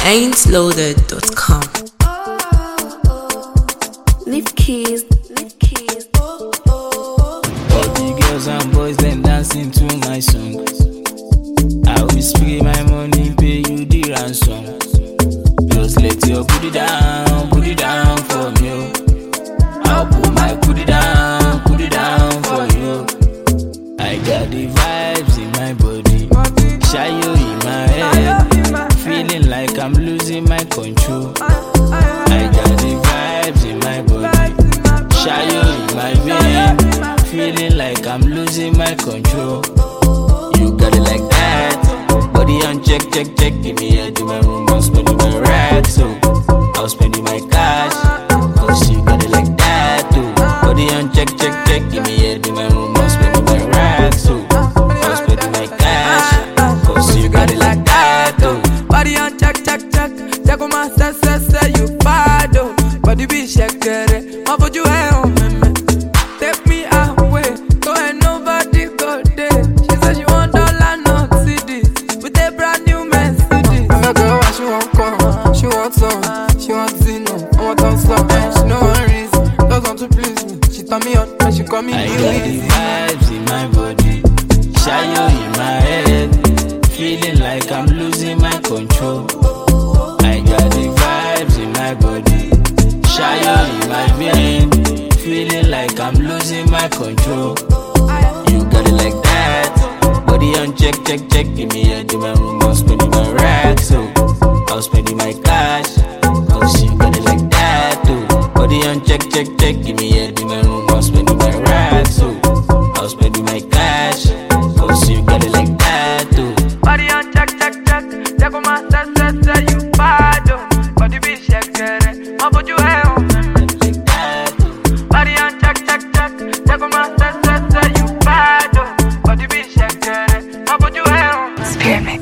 ain'tloaded.com. Leave keys. All the girls and boys then dancing to my song. I will spray my money, pay you the ransom. Just let your booty down for me. I'll put my booty down for you. I got the vibes in my body, shy you in my head, feeling like I'm losing my control. I got the vibes in my body, shy you in my vein, feeling like I'm losing my control. You got it like that, body on check, give me a do my room, I'm spending my racks, so I'll spending my cash, cause you got it like that too. Body on check, give me a do my room, I'm spending my racks, so I'll spending my cash, cause you got it like that too. Body on check on my say you bad oh. Body be shakere, my put you on me. Take me away, go and nobody go there. She said she want dollar, not CDs, with a brand new Mercedes. I'm a girl, she want come, she want some, she want Zino, I want on slow. She no one reason, doesn't want to please me. She turn me on, and she call me I got the vibes in my body, shy you in my head, feeling like I'm losing my control. I got the vibes in my body, shy you in my vein, feeling like I'm losing my control. You got it like that, body on check, give me a do my room, I'm spending my racks, so I'll spending my cash, cause you got it like that too. Body on check, give me a do my room, I'm spending my racks, so I'll spending my cash, cause you got it like that too. Body on check on my say you bad oh. Body be shakere, my put you on me. Body on check on my say you bad oh. Body be shakere, my put you on me. Spearmint.